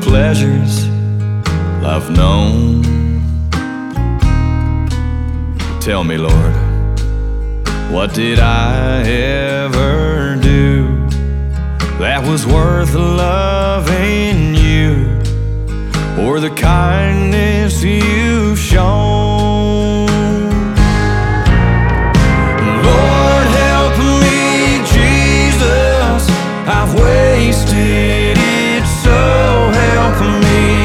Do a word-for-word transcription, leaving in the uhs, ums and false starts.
pleasures I've known. Tell me, Lord, what did I ever do that was worth loving you, or the kindness you've shown?